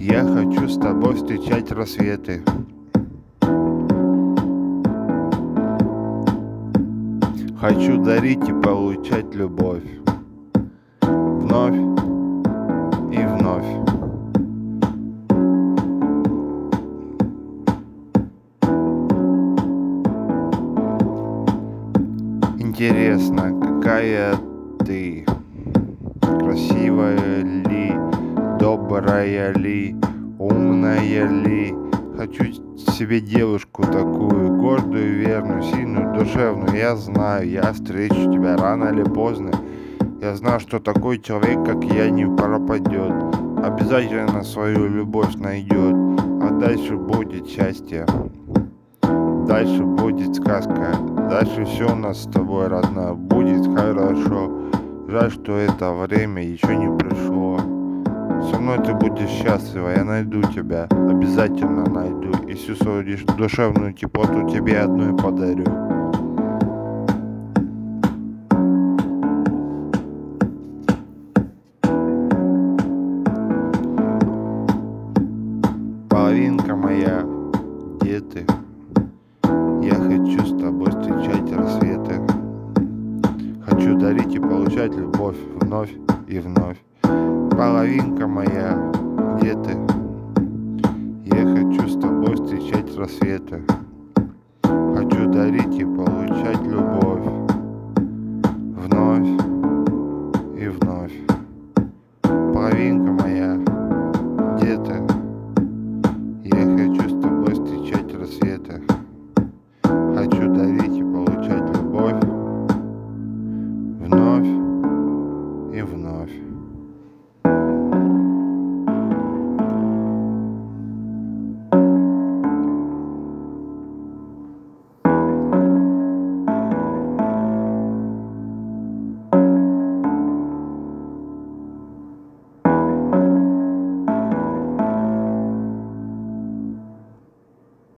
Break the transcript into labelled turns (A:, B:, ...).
A: Я хочу с тобой встречать рассветы. Хочу дарить и получать любовь. Вновь и вновь. Интересно, какая ты? Красивая ли, добрая ли, умная ли? Хочу себе девушку такую, гордую, верную, сильную, душевную. Я знаю, я встречу тебя рано или поздно. Я знаю, что такой человек, как я, не пропадет. Обязательно свою любовь найдет. А дальше будет счастье. Дальше будет сказка. Дальше все у нас с тобой, родная, будет хорошо. Жаль, что это время еще не пришло. Со мной ты будешь счастлива, я найду тебя, обязательно найду. И всю свою душевную теплоту тебе одной подарю. Половинка моя, где ты? Я хочу с тобой встречать рассветы. Хочу дарить и получать любовь вновь и вновь. Половинка моя, где ты? Я хочу с тобой встречать рассветы. Хочу дарить и